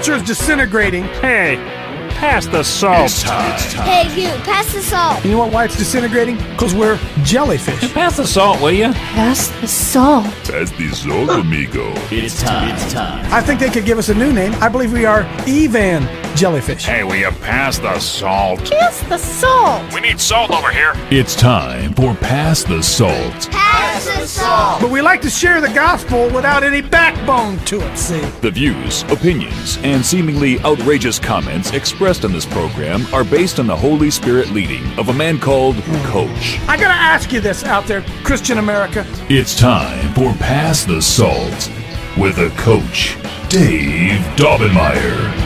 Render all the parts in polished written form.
culture is disintegrating. Hey, pass the salt. It's time. Hey, you, pass the salt. You know why it's disintegrating? Because we're jellyfish. Pass the salt, will you? Pass the salt. Pass the salt, amigo. It's time. I think they could give us a new name. I believe we are Evan jellyfish. Hey, will you pass the salt? Pass the salt. We need salt over here. It's time for Pass the Salt. Pass the salt. But we like to share the gospel without any backbone to it, see? The views, opinions, and seemingly outrageous comments expressed on this program are based on the Holy Spirit leading of a man called Coach. I gotta ask you this out there, Christian America. It's time for Pass the Salt with a coach, Dave Daubenmire.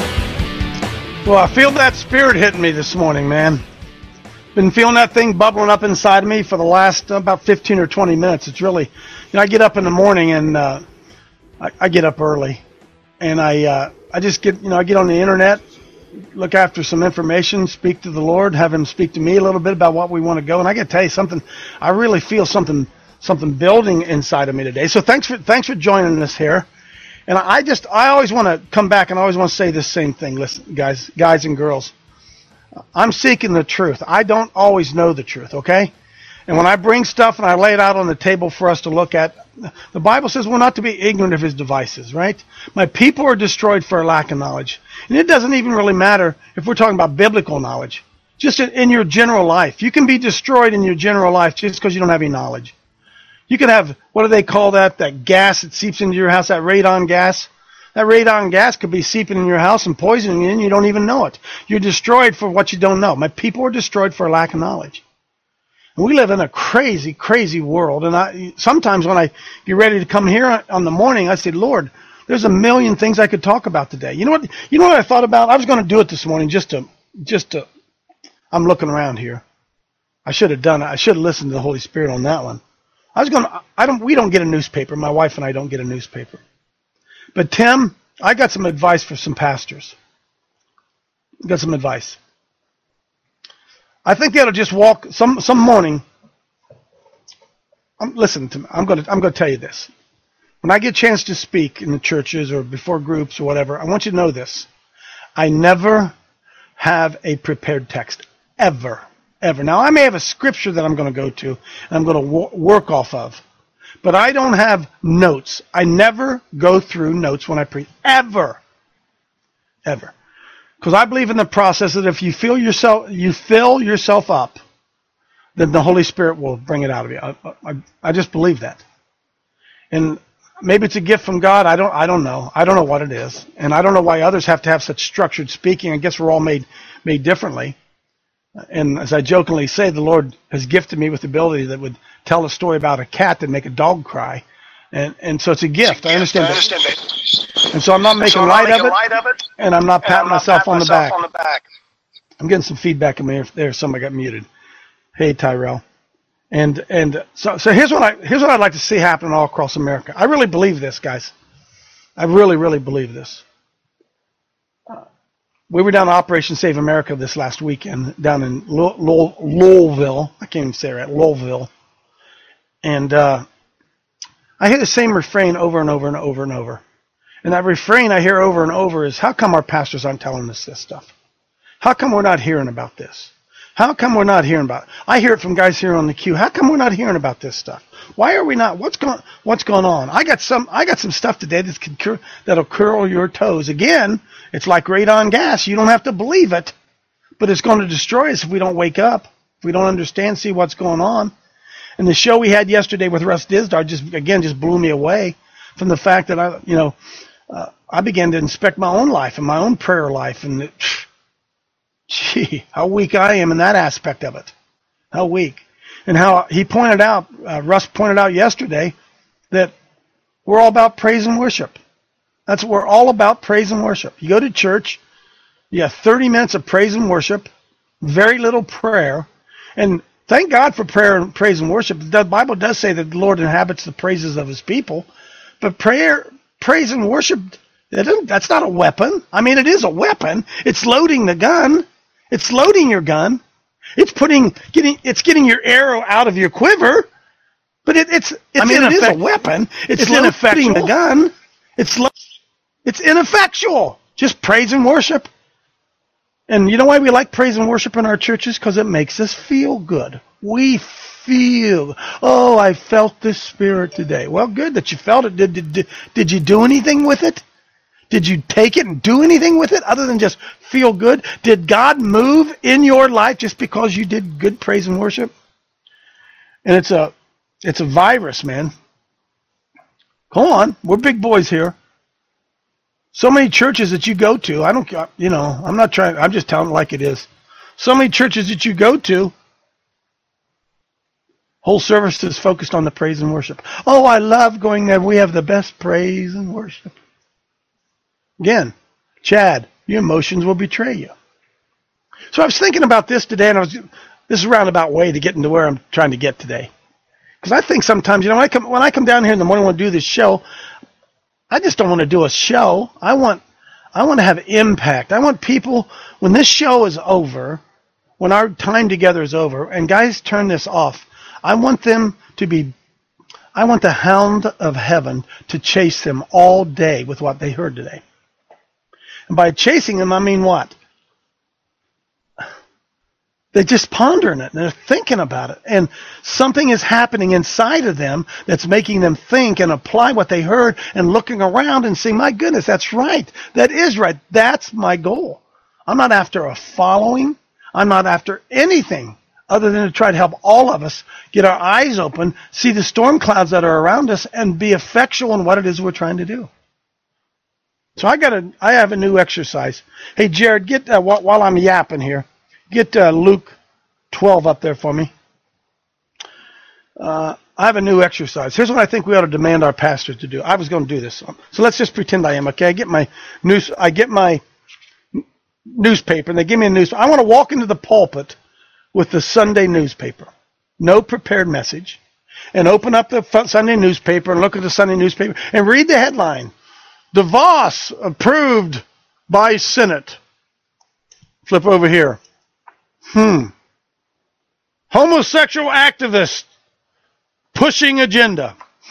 Well, I feel that spirit hitting me this morning, man. Been feeling that thing bubbling up inside of me for the last about 15 or 20 minutes. It's really, I get up in the morning and I get up early, and I just get, I get on the internet, look after some information, speak to the Lord, have Him speak to me a little bit about what we want to go. And I got to tell you something, I really feel something building inside of me today. So thanks for joining us here. And I always want to come back and I always want to say this same thing. Listen, guys and girls, I'm seeking the truth. I don't always know the truth, okay? And when I bring stuff and I lay it out on the table for us to look at, the Bible says we're not to be ignorant of His devices, right? My people are destroyed for a lack of knowledge. And it doesn't even really matter if we're talking about biblical knowledge. Just in your general life. You can be destroyed in your general life just because you don't have any knowledge. You can have, what do they call that gas that seeps into your house, that radon gas? That radon gas could be seeping in your house and poisoning you, and you don't even know it. You're destroyed for what you don't know. My people are destroyed for a lack of knowledge. And we live in a crazy, crazy world. And sometimes when I get ready to come here on the morning, I say, Lord, there's a million things I could talk about today. You know what I thought about? I was going to do it this morning just to, I'm looking around here. I should have done it. I should have listened to the Holy Spirit on that one. We don't get a newspaper. My wife and I don't get a newspaper. But Tim, I got some advice for some pastors. Got some advice. I think they ought to just walk some morning. Listen to me. I'm going to tell you this. When I get a chance to speak in the churches or before groups or whatever, I want you to know this. I never have a prepared text. Ever. Now, I may have a scripture that I'm going to go to and I'm going to work off of. But I don't have notes. I never go through notes when I preach. Ever. Because I believe in the process that if you fill yourself up, then the Holy Spirit will bring it out of you. I just believe that. And maybe it's a gift from God. I don't know. I don't know what it is. And I don't know why others have to have such structured speaking. I guess we're all made differently. And as I jokingly say, the Lord has gifted me with the ability that would tell a story about a cat that make a dog cry. And so it's a gift. I understand that. And so I'm not making light of it, and I'm not patting myself on the back. I'm getting some feedback in there. Somebody got muted. Hey, Tyrell. And so here's what I'd like to see happen all across America. I really believe this, guys. I really, really believe this. We were down to Operation Save America this last weekend down in Louisville. I can't even say it right, Louisville. And I hear the same refrain over and over and over and over. And that refrain I hear over and over is, how come our pastors aren't telling us this stuff? How come we're not hearing about this? How come we're not hearing about it? I hear it from guys here on the queue. How come we're not hearing about this stuff? Why are we not? What's going on? I got some stuff today that'll curl your toes. Again, it's like radon gas. You don't have to believe it, but it's going to destroy us if we don't wake up, if we don't understand, see what's going on. And the show we had yesterday with Russ Dizdar just blew me away from the fact that I began to inspect my own life and my own prayer life, and gee, how weak I am in that aspect of it. How weak. And how he pointed out, Russ pointed out yesterday, that we're all about praise and worship. That's what we're all about, praise and worship. You go to church, you have 30 minutes of praise and worship, very little prayer, and thank God for prayer and praise and worship. The Bible does say that the Lord inhabits the praises of His people, but praise and worship, that's not a weapon. I mean, it is a weapon. It's loading the gun. It's loading your gun. It's getting your arrow out of your quiver, but it is a weapon. It's loading the gun. It's ineffectual. Just praise and worship. And you know why we like praise and worship in our churches? Because it makes us feel good. We feel, oh, I felt this Spirit today. Well, good that you felt it. Did you do anything with it? Did you take it and do anything with it other than just feel good? Did God move in your life just because you did good praise and worship? And it's a virus, man. Come on, we're big boys here. So many churches that you go to, I'm just telling it like it is. So many churches that you go to, whole service is focused on the praise and worship. Oh, I love going there. We have the best praise and worship. Again, Chad, your emotions will betray you. So I was thinking about this today, and this is a roundabout way to get into where I'm trying to get today. Because I think sometimes, when I come down here in the morning and want to do this show, I just don't want to do a show. I want to have impact. I want people, when this show is over, when our time together is over, and guys turn this off, I want the hound of heaven to chase them all day with what they heard today. And by chasing them, I mean what? They're just pondering it, and they're thinking about it. And something is happening inside of them that's making them think and apply what they heard and looking around and saying, my goodness, that's right. That is right. That's my goal. I'm not after a following. I'm not after anything other than to try to help all of us get our eyes open, see the storm clouds that are around us, and be effectual in what it is we're trying to do. So I have a new exercise. Hey, Jared, get while I'm yapping here, get Luke 12 up there for me. I have a new exercise. Here's what I think we ought to demand our pastors to do. I was going to do this. So let's just pretend I am, okay? I get my newspaper, and they give me a newspaper. I want to walk into the pulpit with the Sunday newspaper. No prepared message. And open up the Sunday newspaper and look at the Sunday newspaper and read the headline. DeVos approved by Senate. Flip over here. Homosexual activist pushing agenda.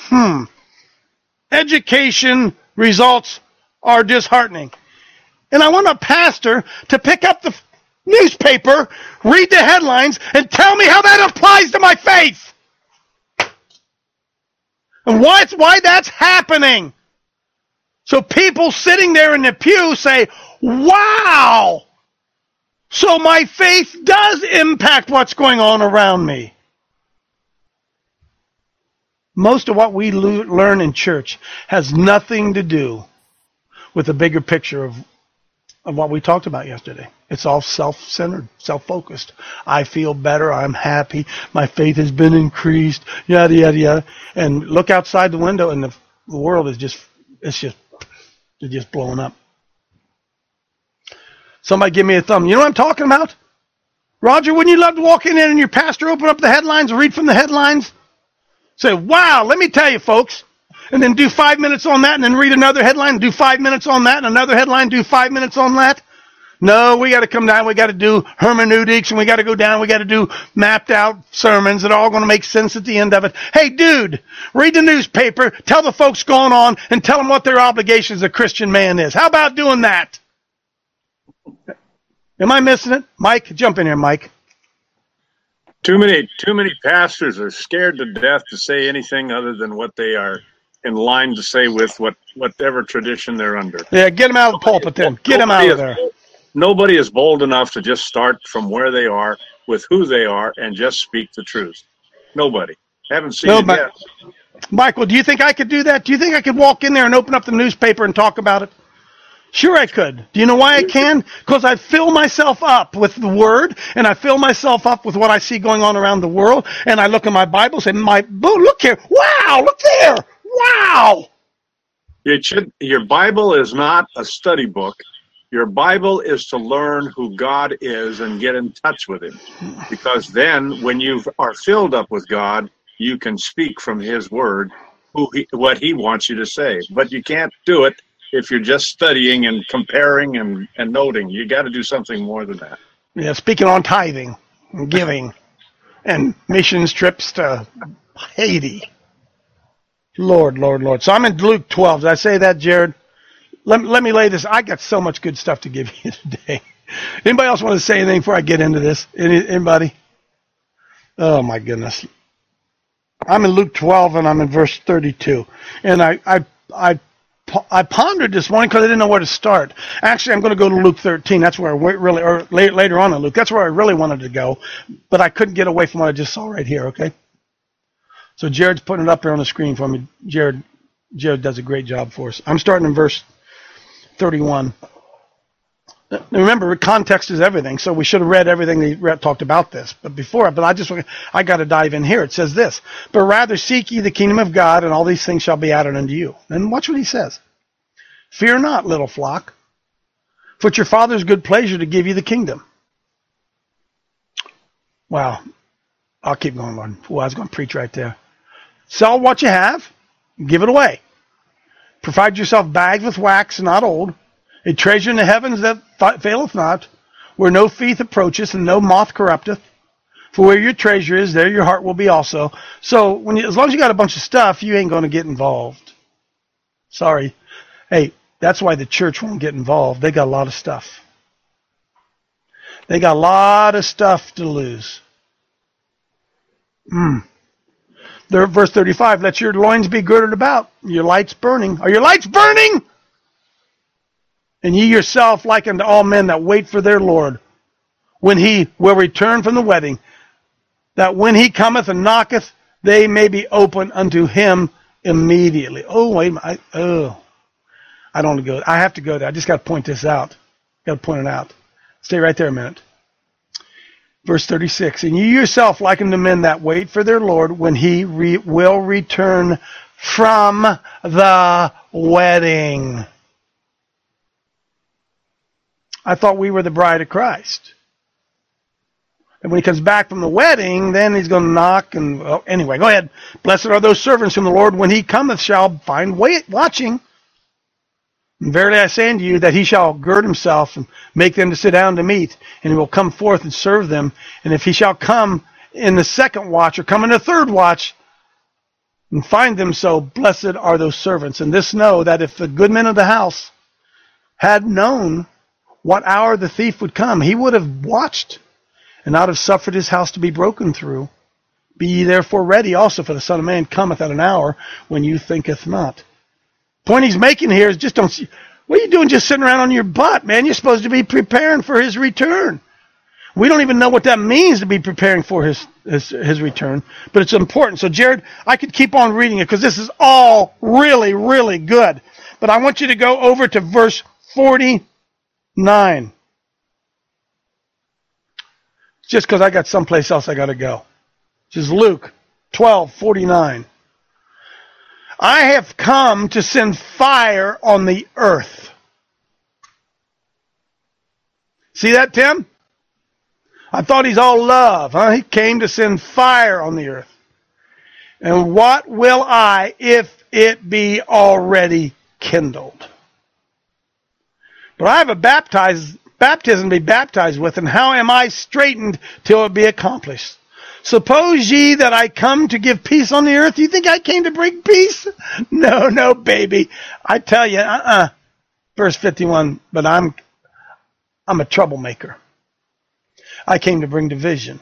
Education results are disheartening. And I want a pastor to pick up the newspaper, read the headlines, and tell me how that applies to my faith. And why that's happening. So people sitting there in the pew say, wow, so my faith does impact what's going on around me. Most of what we learn in church has nothing to do with the bigger picture of what we talked about yesterday. It's all self-centered, self-focused. I feel better. I'm happy. My faith has been increased. Yada, yada, yada. And look outside the window and the world is just blowing up. Somebody give me a thumb. You know what I'm talking about? Roger, wouldn't you love to walk in there and your pastor open up the headlines and read from the headlines? Say, wow, let me tell you, folks. And then do 5 minutes on that and then read another headline, do 5 minutes on that and another headline, do 5 minutes on that. No, we got to come down. We got to do hermeneutics and we got to go down. We got to do mapped out sermons that are all going to make sense at the end of it. Hey, dude, read the newspaper, tell the folks going on, and tell them what their obligation as a Christian man is. How about doing that? Am I missing it? Mike, jump in here, Mike. Too many pastors are scared to death to say anything other than what they are in line to say with whatever tradition they're under. Yeah, get them out of the pulpit then. Get them out of there. Nobody is bold enough to just start from where they are with who they are and just speak the truth. Nobody. Haven't seen it yet. Michael, do you think I could do that? Do you think I could walk in there and open up the newspaper and talk about it? Sure I could. Do you know why I can? Because I fill myself up with the Word, and I fill myself up with what I see going on around the world, and I look at my Bible and say, look here. Wow, look there. Wow. Your Bible is not a study book. Your Bible is to learn who God is and get in touch with Him. Because then, when you are filled up with God, you can speak from His Word what He wants you to say. But you can't do it if you're just studying and comparing and noting. You got to do something more than that. Yeah, speaking on tithing and giving and missions trips to Haiti. Lord. So I'm in Luke 12. Did I say that, Jared? let me lay this. I got so much good stuff to give you today. Anybody else want to say anything before I get into this? Anybody? Oh my goodness. I'm in Luke 12 and I'm in verse 32. And I pondered this morning because I didn't know where to start. Actually, I'm going to go to Luke 13. That's where I really, or later on in Luke, that's where I really wanted to go. But I couldn't get away from what I just saw right here, okay? So Jared's putting it up there on the screen for me. Jared does a great job for us. I'm starting in verse 31. Remember, context is everything, so we should have read everything he talked about this. But I got to dive in here. It says this, but rather seek ye the kingdom of God, and all these things shall be added unto you. And watch what he says. Fear not, little flock, for it's your Father's good pleasure to give you the kingdom. Wow. I'll keep going, Lord. Well, I was going to preach right there. Sell what you have, give it away. Provide yourself bags with wax, not old, a treasure in the heavens that faileth not, where no thief approacheth and no moth corrupteth. For where your treasure is, there your heart will be also. So as long as you got a bunch of stuff, you ain't going to get involved. Sorry. Hey, that's why the church won't get involved. They got a lot of stuff. They got a lot of stuff to lose. There, verse 35, let your loins be girded about, your lights burning. Are your lights burning? And ye yourself like unto all men that wait for their Lord, when he will return from the wedding, that when he cometh and knocketh, they may be open unto him immediately. Oh, wait a minute. I don't want to go. I have to go there. I just got to point this out. Got to point it out. Stay right there a minute. Verse 36, and ye yourself like unto men that wait for their Lord, when he will return from the wedding. I thought we were the bride of Christ. And when he comes back from the wedding, then he's going to knock. And anyway, go ahead. Blessed are those servants whom the Lord, when he cometh, shall find watching. And verily I say unto you, that he shall gird himself and make them to sit down to meat, and he will come forth and serve them. And if he shall come in the second watch, or come in the third watch, and find them so, blessed are those servants. And this know, that if the good men of the house had known what hour the thief would come, he would have watched, and not have suffered his house to be broken through. Be ye therefore ready also, for the Son of Man cometh at an hour when you thinketh not. Point he's making here is just don't see. What are you doing just sitting around on your butt, man? You're supposed to be preparing for his return. We don't even know what that means to be preparing for his return, but it's important. So, Jared, I could keep on reading it because this is all really, really good. But I want you to go over to verse 49. Just because I got someplace else I got to go. This is Luke 12:49. I have come to send fire on the earth. See that, Tim? I thought he's all love. Huh? He came to send fire on the earth. And what will I, if it be already kindled? But I have a baptism to be baptized with, and how am I straitened till it be accomplished? Suppose ye that I come to give peace on the earth? You think I came to bring peace? No, baby. I tell you, Verse 51, but I'm a troublemaker. I came to bring division.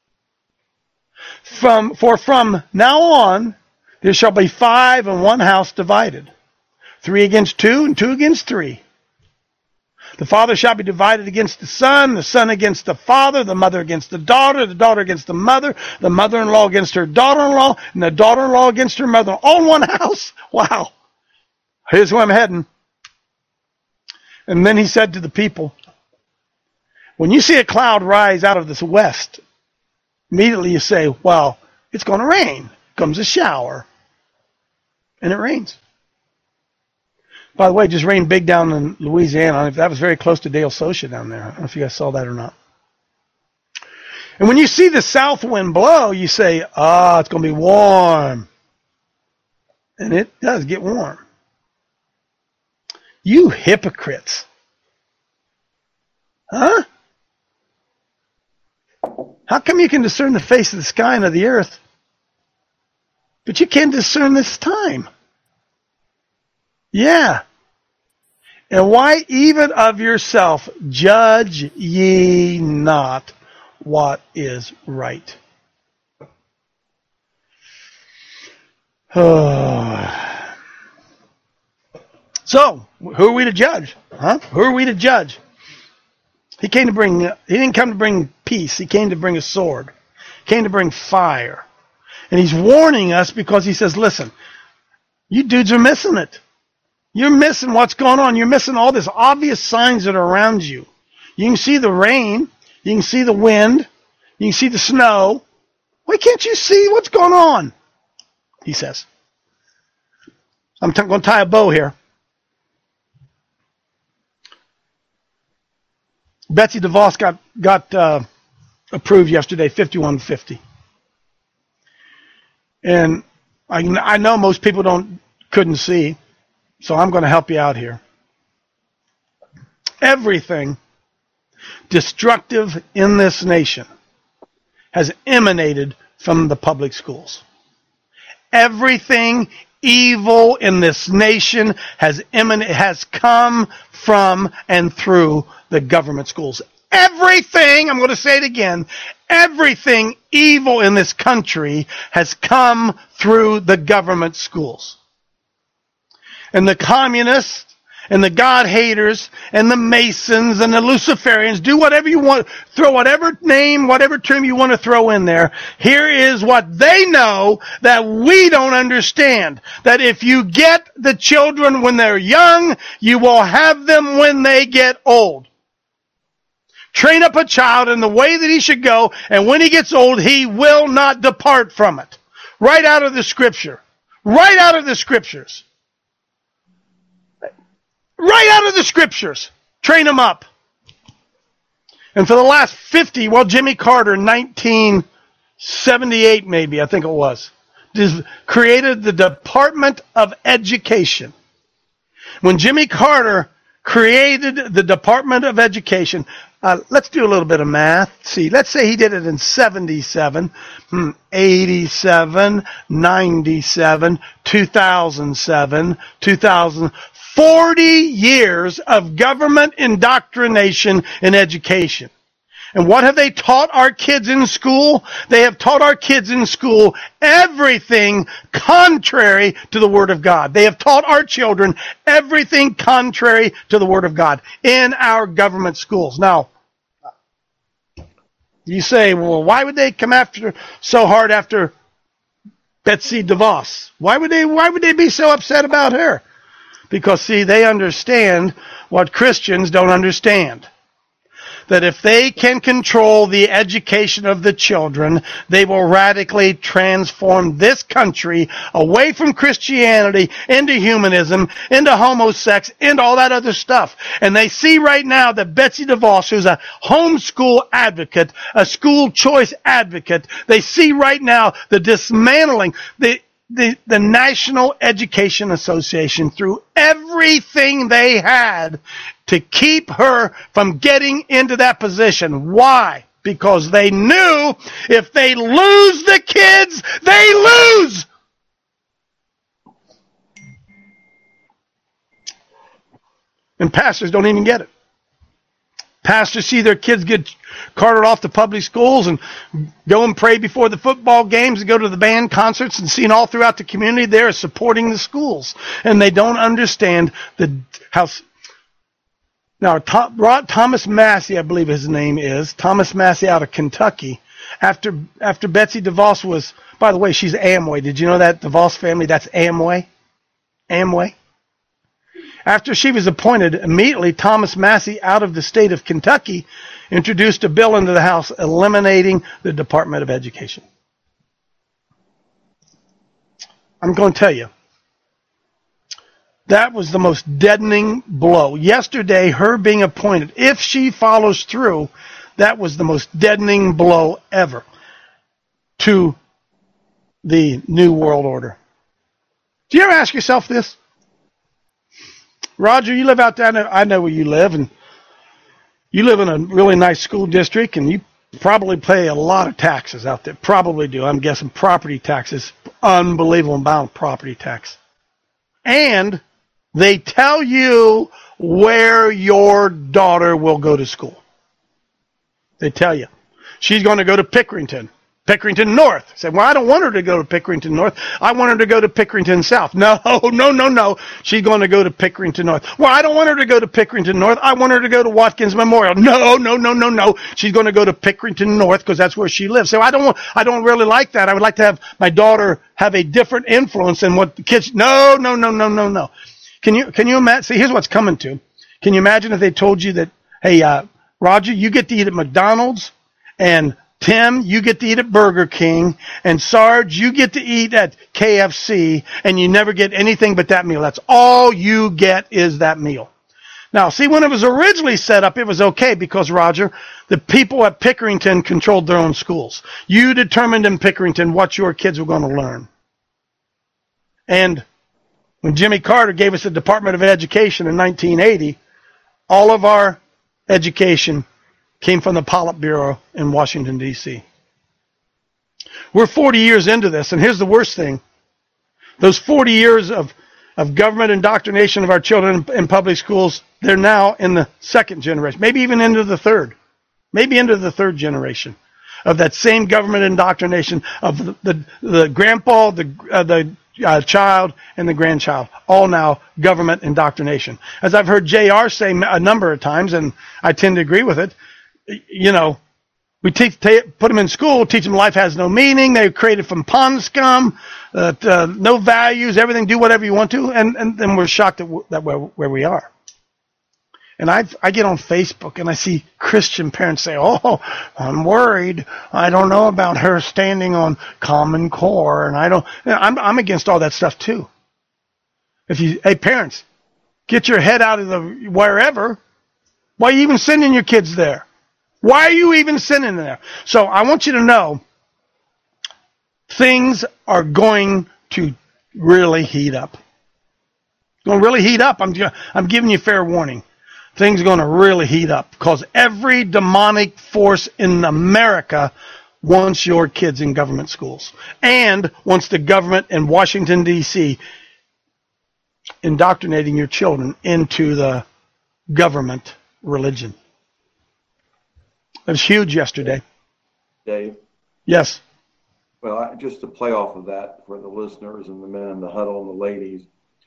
For from now on, there shall be 5 in one house divided, 3 against 2, and 2 against 3. The father shall be divided against the son against the father, the mother against the daughter against the mother-in-law against her daughter-in-law, and the daughter-in-law against her mother, all in one house. Wow. Here's where I'm heading. And then he said to the people, when you see a cloud rise out of the west, immediately you say, well, it's going to rain. Comes a shower. And it rains. By the way, it just rained big down in Louisiana. That was very close to Dale Socia down there. I don't know if you guys saw that or not. And when you see the south wind blow, you say, it's going to be warm. And it does get warm. You hypocrites. Huh? How come you can discern the face of the sky and of the earth, but you can't discern this time? Yeah. And why even of yourself judge ye not what is right? So, who are we to judge? Huh? Who are we to judge? He didn't come to bring peace. He came to bring a sword. He came to bring fire. And he's warning us because he says, listen, you dudes are missing it. You're missing what's going on. You're missing all these obvious signs that are around you. You can see the rain. You can see the wind. You can see the snow. Why can't you see what's going on? He says. I'm going to tie a bow here. Betsy DeVos got approved yesterday, 51-50. And I know most people couldn't see, so I'm going to help you out here. Everything destructive in this nation has emanated from the public schools. Everything evil in this nation has come from and through the government schools. Everything, I'm going to say it again, everything evil in this country has come through the government schools. And the communists and the God haters and the Masons and the Luciferians do whatever you want, throw whatever name, whatever term you want to throw in there. Here is what they know that we don't understand. That if you get the children when they're young, you will have them when they get old. Train up a child in the way that he should go, and when he gets old, he will not depart from it. Right out of the scripture. Right out of the scriptures. Right out of the scriptures. Train them up. And for the last 50, Jimmy Carter, 1978 maybe, I think it was, created the Department of Education. When Jimmy Carter created the Department of Education, let's do a little bit of math. See, let's say he did it in 77, 87, 97, 2007, 2000. 40 years of government indoctrination in education. And what have they taught our kids in school? They have taught our kids in school everything contrary to the Word of God. They have taught our children everything contrary to the Word of God in our government schools. Now, you say, well, why would they come so hard after Betsy DeVos? Why would they be so upset about her? Because, see, they understand what Christians don't understand. That if they can control the education of the children, they will radically transform this country away from Christianity into humanism, into homosex, into all that other stuff. And they see right now that Betsy DeVos, who's a homeschool advocate, a school choice advocate, they see right now the dismantling, the National Education Association threw everything they had to keep her from getting into that position. Why? Because they knew if they lose the kids, they lose. And pastors don't even get it. Pastors see their kids get carted off to public schools and go and pray before the football games and go to the band concerts and seen all throughout the community there is supporting the schools. And they don't understand how. Now, Thomas Massey, I believe his name is, Thomas Massey out of Kentucky, after Betsy DeVos was, by the way, she's Amway. Did you know that? DeVos family, that's Amway? Amway? After she was appointed, immediately Thomas Massey out of the state of Kentucky introduced a bill into the House eliminating the Department of Education. I'm going to tell you, that was the most deadening blow. Yesterday, her being appointed, if she follows through, that was the most deadening blow ever to the New World Order. Do you ever ask yourself this? Roger, you live out there, I know where you live, and you live in a really nice school district, and you probably pay a lot of taxes out there. Probably do. I'm guessing property taxes, unbelievable amount of property tax. And They tell you where your daughter will go to school. They tell you. She's going to go to Pickerington North. Say, well, I don't want her to go to Pickerington North. I want her to go to Pickerington South. No. She's going to go to Pickerington North. Well, I don't want her to go to Pickerington North. I want her to go to Watkins Memorial. No. She's going to go to Pickerington North because that's where she lives. So I don't really like that. I would like to have my daughter have a different influence than what the kids. No. Can you imagine? See, here's what's coming to. Can you imagine if they told you that, hey, Roger, you get to eat at McDonald's, and Tim, you get to eat at Burger King, and Sarge, you get to eat at KFC, and you never get anything but that meal. That's all you get is that meal. Now, see, when it was originally set up, it was okay because, Roger, the people at Pickerington controlled their own schools. You determined in Pickerington what your kids were going to learn. And when Jimmy Carter gave us the Department of Education in 1980, all of our education came from the Politburo in Washington, D.C. We're 40 years into this, and here's the worst thing. Those 40 years of government indoctrination of our children in public schools, they're now in the second generation, maybe even into the third. Maybe into the third generation of that same government indoctrination of the grandpa, the child, and the grandchild, all now government indoctrination. As I've heard JR say a number of times, and I tend to agree with it, we put them in school, teach them life has no meaning, they're created from pond scum, no values, everything, do whatever you want to, and then we're shocked at where we are. And I get on Facebook and I see Christian parents say, oh, I'm worried. I don't know about her standing on Common Core. And I'm against all that stuff too. Hey parents, get your head out of the wherever. Why are you even sending your kids there? Why are you even sending them there? So I want you to know things are going to really heat up. Going to really heat up. I'm giving you fair warning. Things are going to really heat up because every demonic force in America wants your kids in government schools and wants the government in Washington, D.C. indoctrinating your children into the government religion. It was huge yesterday. Dave? Yes. Well, just to play off of that for the listeners and the men in the huddle and the ladies,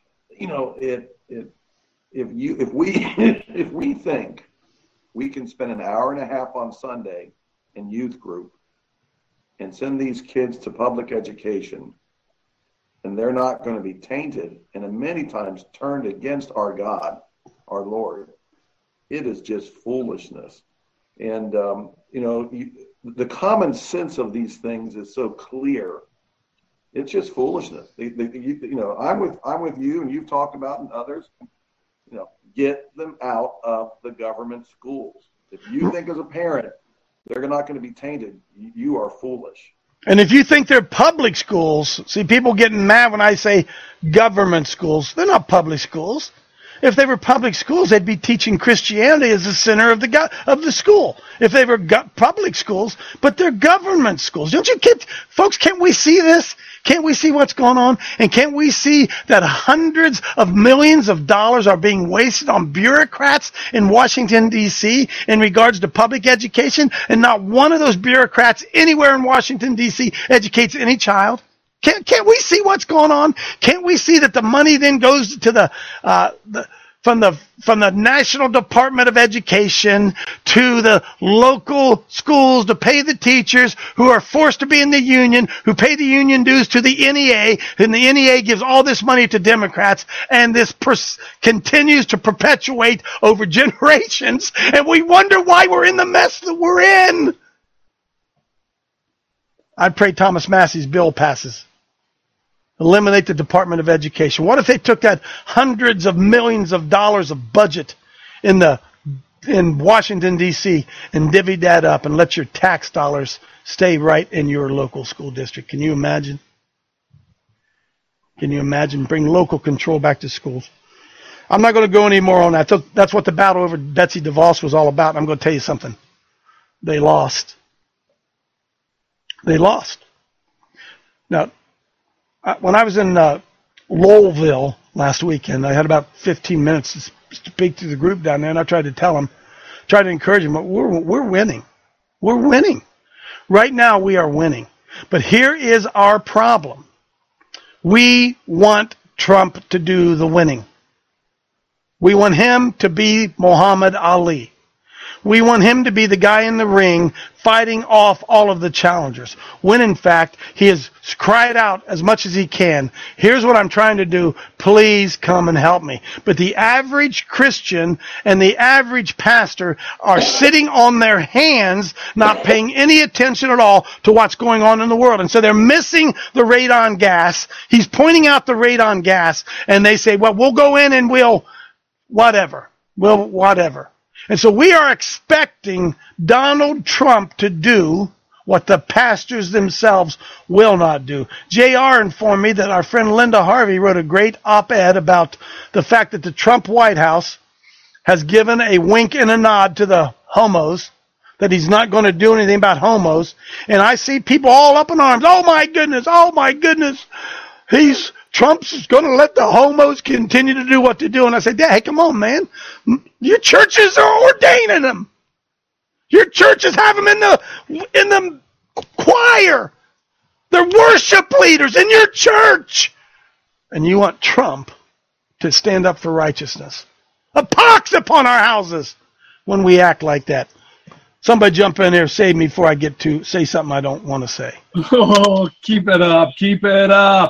if we think we can spend an hour and a half on Sunday in youth group and send these kids to public education, and they're not going to be tainted and many times turned against our God, our Lord, it is just foolishness. And the common sense of these things is so clear. It's just foolishness. I'm with you, and you've talked about and others. Get them out of the government schools. If you think as a parent they're not going to be tainted, you are foolish. And if you think they're public schools, see, people getting mad when I say government schools. They're not public schools. If they were public schools, they'd be teaching Christianity as the center of the school. If they were public schools, but they're government schools. Don't you get, folks, can't we see this? Can't we see what's going on? And can't we see that hundreds of millions of dollars are being wasted on bureaucrats in Washington, D.C. in regards to public education, and not one of those bureaucrats anywhere in Washington, D.C. educates any child? Can't we see what's going on? Can't we see that the money then goes to from the National Department of Education to the local schools to pay the teachers who are forced to be in the union, who pay the union dues to the NEA, and the NEA gives all this money to Democrats, and this continues to perpetuate over generations, and we wonder why we're in the mess that we're in. I pray Thomas Massey's bill passes. Eliminate the Department of Education. What if they took that hundreds of millions of dollars of budget in Washington, D.C. and divvied that up and let your tax dollars stay right in your local school district? Can you imagine? Can you imagine? Bring local control back to schools. I'm not going to go any more on that. That's what the battle over Betsy DeVos was all about. I'm going to tell you something. They lost. They lost. Now, when I was in Lowellville, last weekend. I had about 15 minutes to speak to the group down there, and I tried to tell them, tried to encourage them, but we're winning. We're winning. Right now we are winning. But here is our problem. We want Trump to do the winning. We want him to be Muhammad Ali. We want him to be the guy in the ring fighting off all of the challengers. When in fact, he has cried out as much as he can. Here's what I'm trying to do. Please come and help me. But the average Christian and the average pastor are sitting on their hands, not paying any attention at all to what's going on in the world. And so they're missing the radon gas. He's pointing out the radon gas, and they say, well, we'll go in and we'll whatever. And so we are expecting Donald Trump to do what the pastors themselves will not do. JR informed me that our friend Linda Harvey wrote a great op-ed about the fact that the Trump White House has given a wink and a nod to the homos, that he's not going to do anything about homos. And I see people all up in arms. Oh my goodness. Trump's going to let the homos continue to do what they do. And I said, hey, come on, man. Your churches are ordaining them. Your churches have them in the choir. They're worship leaders in your church. And you want Trump to stand up for righteousness. A pox upon our houses when we act like that. Somebody jump in there, save me before I get to say something I don't want to say. Oh, keep it up.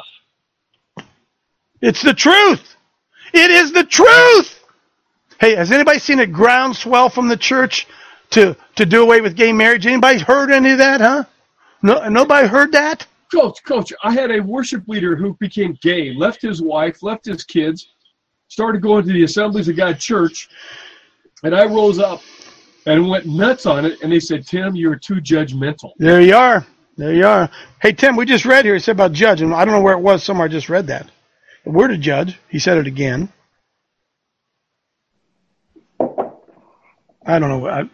It's the truth. It is the truth. Hey, has anybody seen a groundswell from the church to do away with gay marriage? Anybody heard any of that, huh? No, nobody heard that? Coach, I had a worship leader who became gay, left his wife, left his kids, started going to the Assemblies of God church, and I rose up and went nuts on it, and they said, Tim, you're too judgmental. There you are. Hey, Tim, we just read here, it said about judging. I don't know where it was, somewhere I just read that. We're to judge. He said it again. I don't know.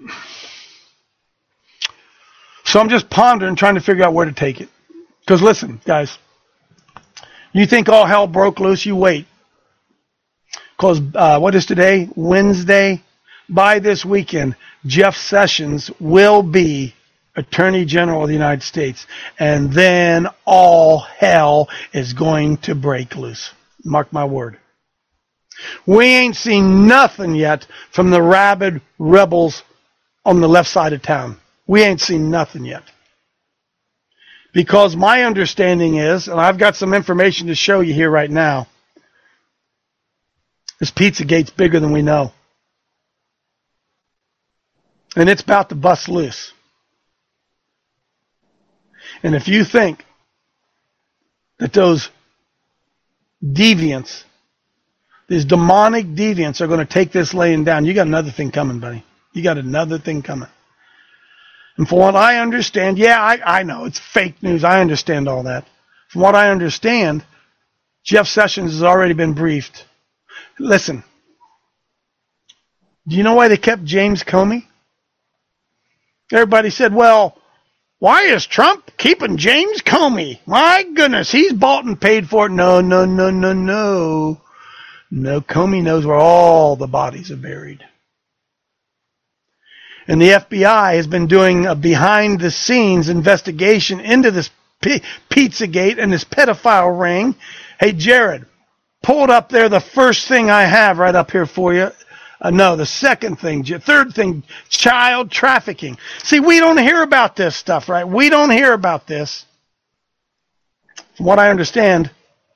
So I'm just pondering, trying to figure out where to take it. Because listen, guys, you think all hell broke loose, you wait. Because what is today? Wednesday. By this weekend, Jeff Sessions will be Attorney General of the United States. And then all hell is going to break loose. Mark my word. We ain't seen nothing yet from the rabid rebels on the left side of town. We ain't seen nothing yet. Because my understanding is, and I've got some information to show you here right now, this Pizzagate's bigger than we know. And it's about to bust loose. And if you think that those deviants, these demonic deviants are going to take this laying down, you got another thing coming, buddy. You got another thing coming. And from what I understand, I know it's fake news. I understand all that. From what I understand, Jeff Sessions has already been briefed. Listen, do you know why they kept James Comey? Everybody said, well, why is Trump keeping James Comey? My goodness, he's bought and paid for it. No. No, Comey knows where all the bodies are buried. And the FBI has been doing a behind-the-scenes investigation into this Pizzagate and this pedophile ring. Hey, Jared, pull it up there, the first thing I have right up here for you. No, the second thing, third thing, child trafficking. See, we don't hear about this stuff, right? We don't hear about this. From what I understand,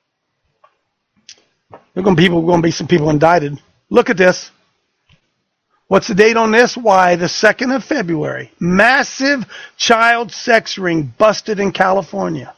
there are going to be some people indicted. Look at this. What's the date on this? Why, the 2nd of February. Massive child sex ring busted in California.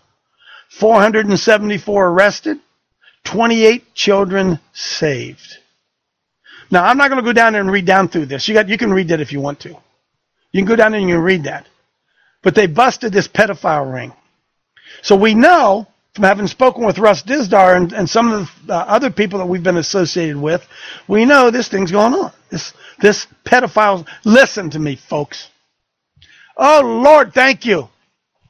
474 arrested, 28 children saved. Now, I'm not going to go down there and read down through this. You can read that if you want to. You can go down there and you can read that. But they busted this pedophile ring. So we know, from having spoken with Russ Dizdar and some of the other people that we've been associated with, we know this thing's going on. This pedophile, listen to me, folks. Oh, Lord, thank you.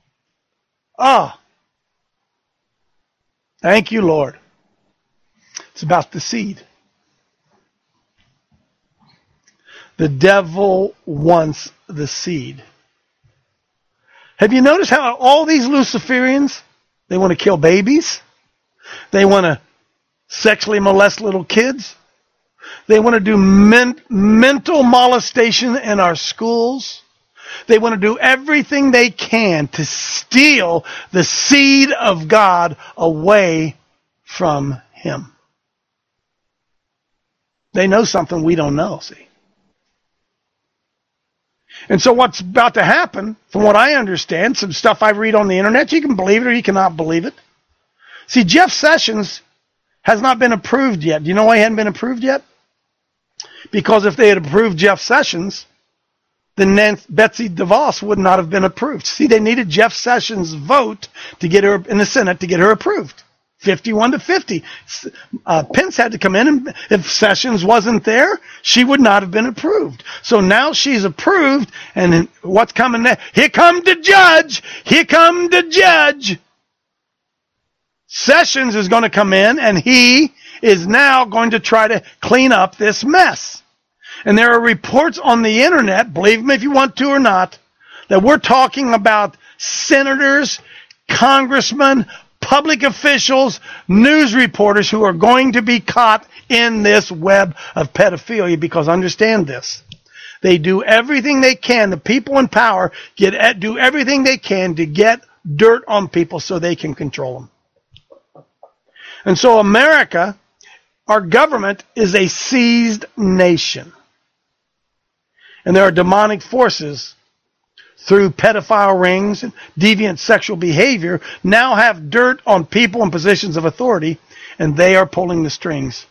Oh, thank you, Lord. It's about the seed. The devil wants the seed. Have you noticed how all these Luciferians, they want to kill babies? They want to sexually molest little kids? They want to do mental molestation in our schools? They want to do everything they can to steal the seed of God away from Him. They know something we don't know, see? And so what's about to happen, from what I understand, some stuff I read on the internet, you can believe it or you cannot believe it. See, Jeff Sessions has not been approved yet. Do you know why he hadn't been approved yet? Because if they had approved Jeff Sessions, then Betsy DeVos would not have been approved. See, they needed Jeff Sessions' vote to get her in the Senate to get her approved. 51 to 50. Pence had to come in, and if Sessions wasn't there, she would not have been approved. So now she's approved, and what's coming next? Here come the judge! Here come the judge! Sessions is going to come in, and he is now going to try to clean up this mess. And there are reports on the internet, believe me if you want to or not, that we're talking about senators, congressmen, public officials, news reporters who are going to be caught in this web of pedophilia, because understand this. They do everything they can. The people in power do everything they can to get dirt on people so they can control them. And so America, our government, is a seized nation. And there are demonic forces through pedophile rings and deviant sexual behavior now have dirt on people in positions of authority, and they are pulling the strings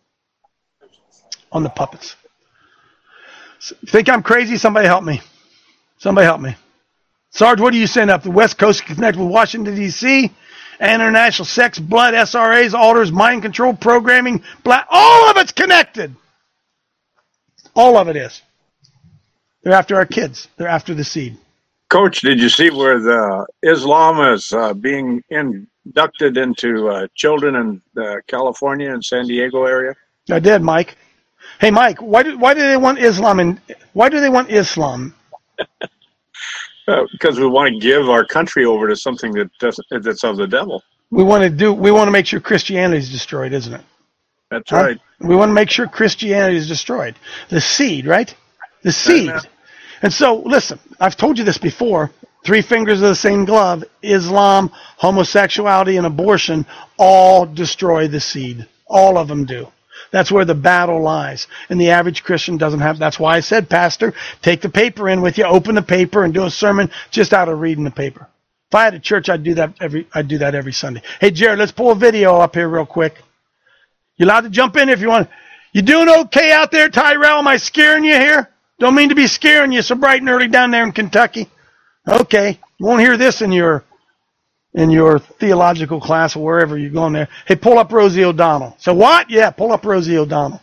on the puppets. Think I'm crazy? Somebody help me. Somebody help me. Sarge, what are you saying up? The West Coast connected with Washington, D.C., international sex, blood, SRAs, altars, mind control, programming, all of it's connected. All of it is. They're after our kids. They're after the seed. Coach, did you see where the Islam is being inducted into children in California and San Diego area? I did, Mike. Hey, Mike, why do they want Islam? And why do they want Islam? Because we want to give our country over to something that's of the devil. We want to make sure Christianity is destroyed, isn't it? That's right. We want to make sure Christianity is destroyed. The seed, right? The seed. Amen. And so, listen, I've told you this before. 3 fingers of the same glove. Islam, homosexuality, and abortion all destroy the seed. All of them do. That's where the battle lies. And the average Christian doesn't have. That's why I said, Pastor, take the paper in with you, open the paper, and do a sermon just out of reading the paper. If I had a church, I'd do that every Sunday. Hey, Jared, let's pull a video up here real quick. You allowed to jump in if you want. You doing okay out there, Tyrell? Am I scaring you here? Don't mean to be scaring you so bright and early down there in Kentucky. Okay. You won't hear this in your theological class or wherever you're going there. Hey, pull up Rosie O'Donnell. So what? Yeah, pull up Rosie O'Donnell.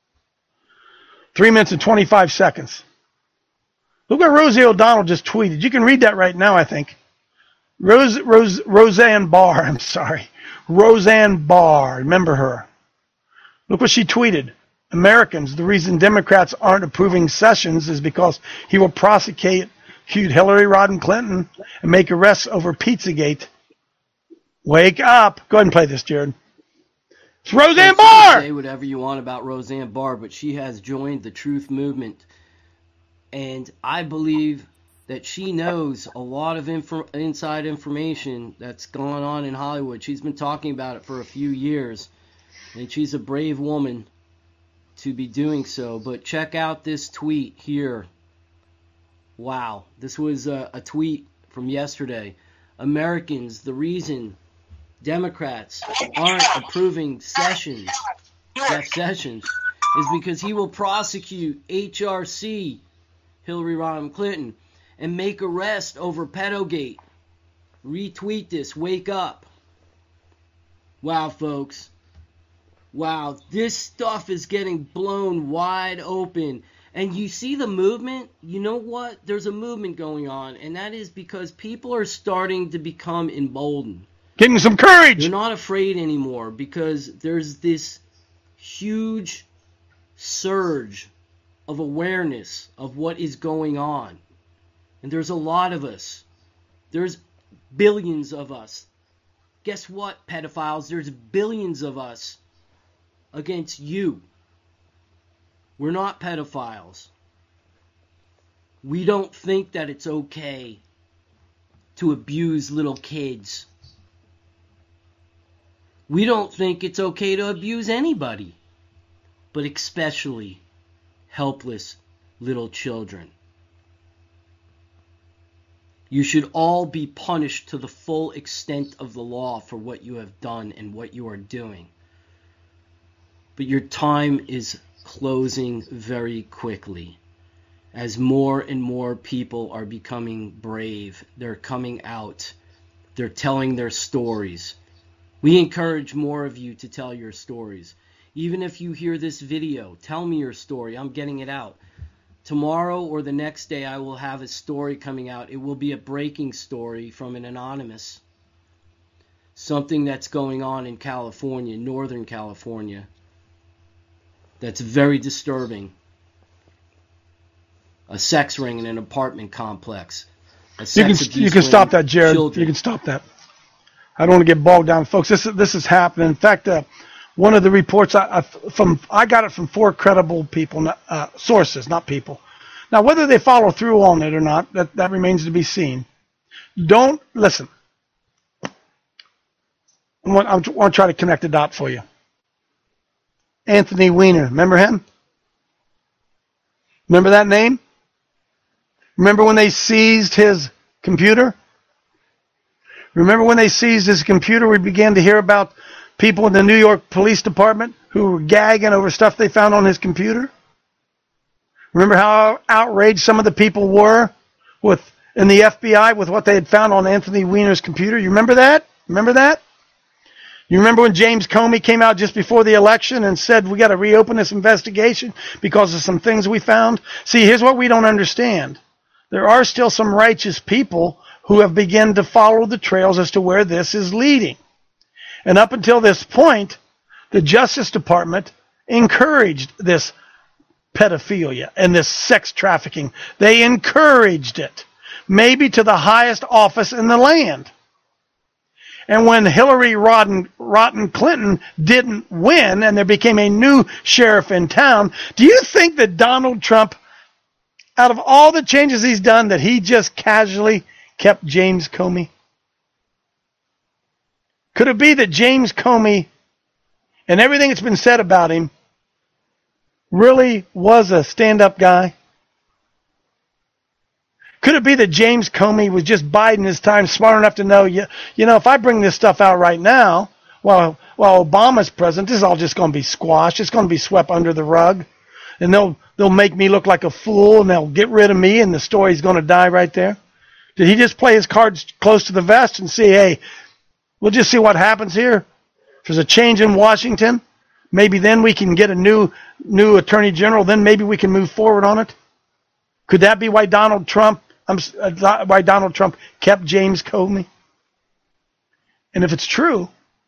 3 minutes and 25 seconds. Look what Rosie O'Donnell just tweeted. You can read that right now, I think. Roseanne Barr, I'm sorry. Roseanne Barr, remember her. Look what she tweeted. Americans, the reason Democrats aren't approving Sessions is because he will prosecute Hillary Rodham Clinton and make arrests over Pizzagate. Wake up. Go ahead and play this, Jared. It's Roseanne Barr! Say whatever you want about Roseanne Barr, but she has joined the Truth Movement. And I believe that she knows a lot of inside information that's going on in Hollywood. She's been talking about it for a few years. And she's a brave woman to be doing so. But check out this tweet here. Wow. This was a tweet from yesterday. Americans, the reason Democrats aren't approving Jeff Sessions, is because he will prosecute HRC, Hillary Rodham Clinton, and make arrest over Pedogate. Retweet this. Wake up. Wow, folks. Wow, this stuff is getting blown wide open. And you see the movement? You know what? There's a movement going on, and that is because people are starting to become emboldened. Getting some courage! They're not afraid anymore because there's this huge surge of awareness of what is going on. And there's a lot of us. There's billions of us. Guess what, pedophiles? There's billions of us against you. We're not pedophiles. We don't think that it's okay to abuse little kids. We don't think it's okay to abuse anybody, but especially helpless little children. You should all be punished to the full extent of the law for what you have done and what you are doing. But your time is closing very quickly. As more and more people are becoming brave, they're coming out, they're telling their stories. We encourage more of you to tell your stories. Even if you hear this video, tell me your story. I'm getting it out. Tomorrow or the next day, I will have a story coming out. It will be a breaking story from an anonymous. Something that's going on in California, Northern California, that's very disturbing. A sex ring in an apartment complex. You can stop that, Jared. Children. You can stop that. I don't want to get bogged down, folks. This is happening. In fact, one of the reports I got it from 4 credible people, sources, not people. Now, whether they follow through on it or not, that remains to be seen. Don't listen. I want to try to connect the dot for you. Anthony Weiner, remember him? Remember that name? Remember when they seized his computer? Remember when they seized his computer, we began to hear about people in the New York Police Department who were gagging over stuff they found on his computer? Remember how outraged some of the people were in the FBI with what they had found on Anthony Weiner's computer? You remember that? Remember that? You remember when James Comey came out just before the election and said, we got to reopen this investigation because of some things we found? See, here's what we don't understand. There are still some righteous people who have begun to follow the trails as to where this is leading. And up until this point, the Justice Department encouraged this pedophilia and this sex trafficking. They encouraged it, maybe to the highest office in the land. And when Hillary Rotten Clinton didn't win and there became a new sheriff in town, do you think that Donald Trump, out of all the changes he's done, that he just casually kept James Comey? Could it be that James Comey and everything that's been said about him really was a stand-up guy? Could it be that James Comey was just biding his time, smart enough to know, you know, if I bring this stuff out right now, while Obama's president, this is all just going to be squashed. It's going to be swept under the rug. And they'll make me look like a fool, and they'll get rid of me, and the story's going to die right there. Did he just play his cards close to the vest and see, hey, we'll just see what happens here? If there's a change in Washington, maybe then we can get a new attorney general, then maybe we can move forward on it? Could that be why Donald Trump kept James Comey? And if it's true,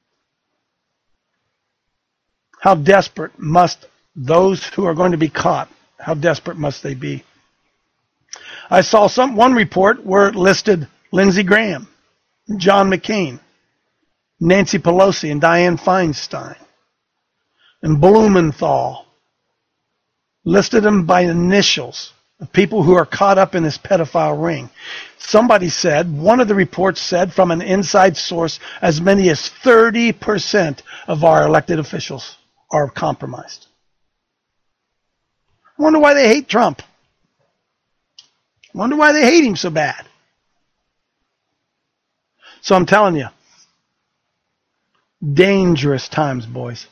how desperate must those who are going to be caught, how desperate must they be? I saw one report where it listed Lindsey Graham, John McCain, Nancy Pelosi, and Dianne Feinstein, and Blumenthal. Listed them by initials of people who are caught up in this pedophile ring. Somebody said, one of the reports said from an inside source, as many as 30% of our elected officials are compromised. I wonder why they hate Trump. I wonder why they hate him so bad. So I'm telling you, dangerous times, boys.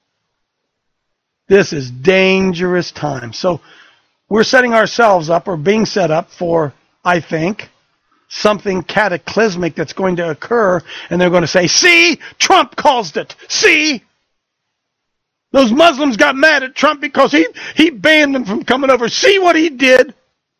This is dangerous times. So we're setting ourselves up, or being set up for, I think, something cataclysmic that's going to occur, and they're going to say, see, Trump caused it. See? Those Muslims got mad at Trump because he banned them from coming over. See what he did?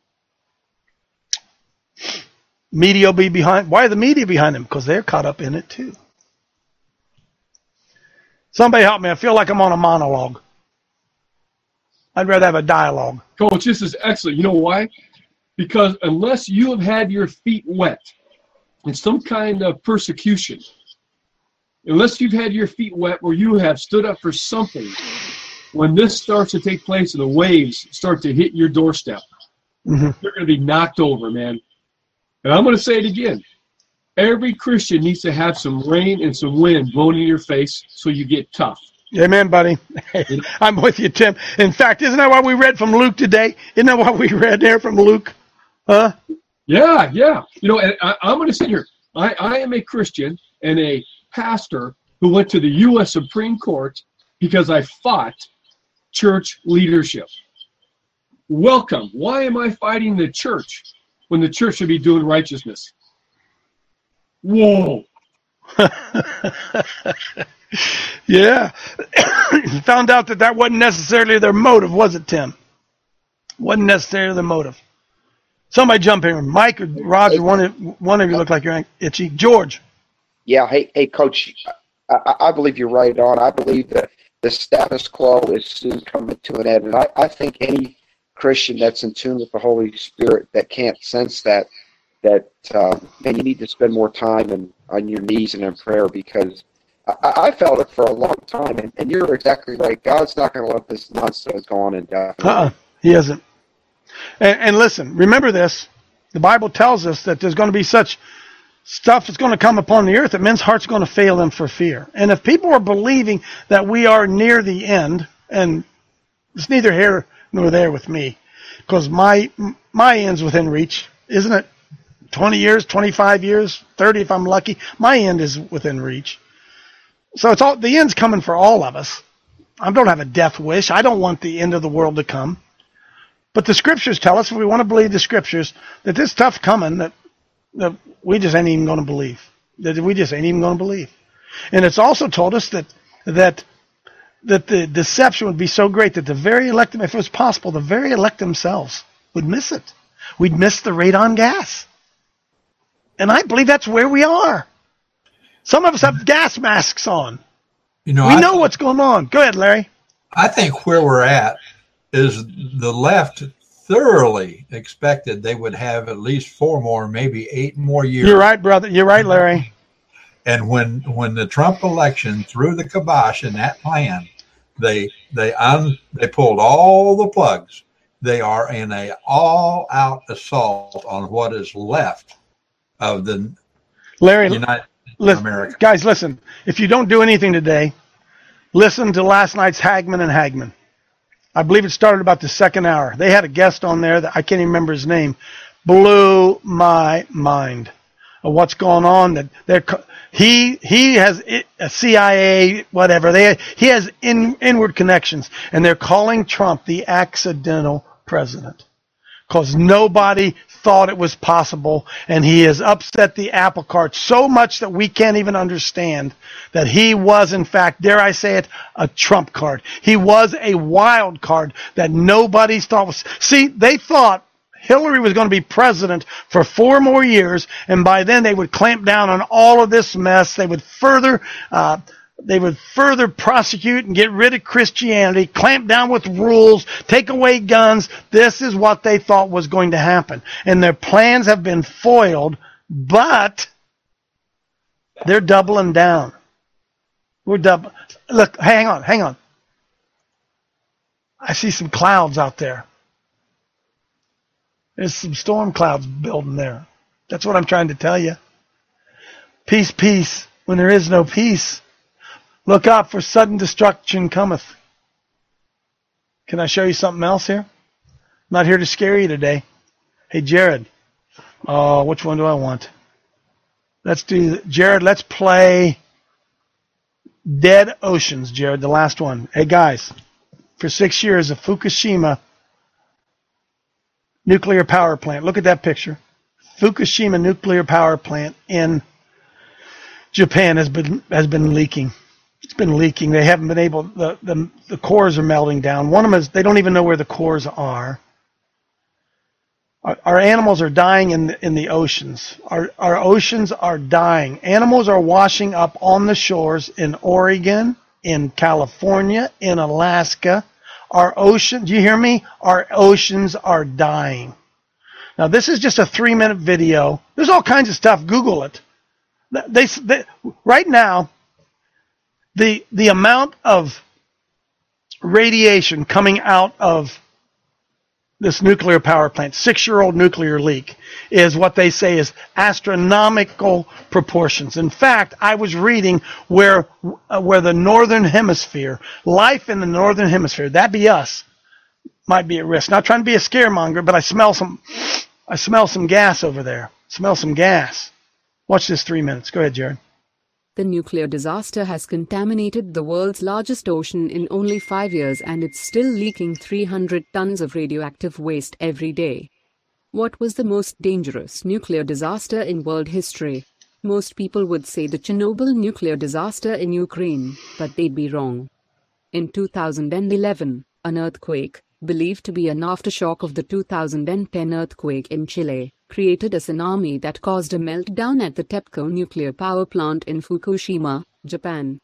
Media will be behind. Why are the media behind them? Because they're caught up in it too. Somebody help me. I feel like I'm on a monologue. I'd rather have a dialogue. Coach, this is excellent. You know why? Because unless you have had your feet wet in some kind of persecution, unless you've had your feet wet where you have stood up for something, when this starts to take place and the waves start to hit your doorstep, you're going to be knocked over, man. And I'm going to say it again. Every Christian needs to have some rain and some wind blowing in your face so you get tough. Amen, buddy. I'm with you, Tim. In fact, isn't that what we read from Luke today? Isn't that what we read there from Luke? Huh? Yeah. You know, and I'm going to sit here. I am a Christian and a pastor who went to the U.S. Supreme Court because I fought church leadership. Welcome. Why am I fighting the church when the church should be doing righteousness? Whoa. Yeah. Found out that wasn't necessarily their motive, was it, Tim? Wasn't necessarily their motive. Somebody jump here. Mike or Roger, one of you look like you're itchy. George. Yeah, hey, Coach, I believe you're right on. I believe that the status quo is soon coming to an end. And I think any Christian that's in tune with the Holy Spirit that can't sense that man, you need to spend more time on your knees and in prayer, because I felt it for a long time, and you're exactly right. God's not going to let this nonsense go on indefinitely. He isn't. And listen, remember this. The Bible tells us that there's going to be such stuff that's going to come upon the earth that men's hearts are going to fail them for fear. And if people are believing that we are near the end, and it's neither here nor there with me, because my end's within reach, isn't it? 20 years, 25 years, 30 if I'm lucky. My end is within reach. So it's all, the end's coming for all of us. I don't have a death wish. I don't want the end of the world to come. But the scriptures tell us, if we want to believe the scriptures, that this stuff's coming that we just ain't even going to believe. That we just ain't even going to believe. And it's also told us that the deception would be so great that the very elect, if it was possible, the very elect themselves would miss it. We'd miss the radon gas. And I believe that's where we are. Some of us have gas masks on. You know, we know what's going on. Go ahead, Larry. I think where we're at is the left thoroughly expected they would have at least 4 more, maybe 8 more years. You're right, brother. You're right, Larry. And when the Trump election threw the kibosh in that plan, they pulled all the plugs. They are in a all-out assault on what is left of the United America. Guys, listen. If you don't do anything today, listen to last night's Hagman and Hagman. I believe it started about the second hour. They had a guest on there that I can't even remember his name. Blew my mind of what's going on. That he has a CIA, whatever. He has inward connections, and they're calling Trump the accidental president because nobody thought it was possible, and he has upset the apple cart so much that we can't even understand that he was, in fact, dare I say it, a trump card. He was a wild card that nobody thought was. See, they thought Hillary was going to be president for 4 more years, and by then they would clamp down on all of this mess. They would further prosecute and get rid of Christianity, clamp down with rules, take away guns. This is what they thought was going to happen. And their plans have been foiled, but they're doubling down. Look, hang on. I see some clouds out there. There's some storm clouds building there. That's what I'm trying to tell you. Peace, peace, when there is no peace. Look out, for sudden destruction cometh. Can I show you something else here? I'm not here to scare you today. Hey, Jared. Oh, which one do I want? Jared, let's play Dead Oceans, Jared, the last one. Hey, guys, for 6 years, a Fukushima nuclear power plant. Look at that picture. Fukushima nuclear power plant in Japan has been leaking. It's been leaking. They haven't been able. The cores are melting down. One of them is they don't even know where the cores are. Our animals are dying in the oceans. Our oceans are dying. Animals are washing up on the shores in Oregon, in California, in Alaska. Our ocean, do you hear me? Our oceans are dying. Now, this is just a 3-minute video. There's all kinds of stuff. Google it. Right now, the amount of radiation coming out of this nuclear power plant, 6-year-old nuclear leak, is what they say is astronomical proportions. In fact, I was reading where the northern hemisphere, life in the northern hemisphere, that be us, might be at risk. Not trying to be a scaremonger, but I smell some gas over there. Smell some gas. Watch this 3 minutes. Go ahead, Jared. The nuclear disaster has contaminated the world's largest ocean in only 5 years, and it's still leaking 300 tons of radioactive waste every day. What was the most dangerous nuclear disaster in world history? Most people would say the Chernobyl nuclear disaster in Ukraine, but they'd be wrong. In 2011, an earthquake, believed to be an aftershock of the 2010 earthquake in Chile, created a tsunami that caused a meltdown at the TEPCO nuclear power plant in Fukushima, Japan.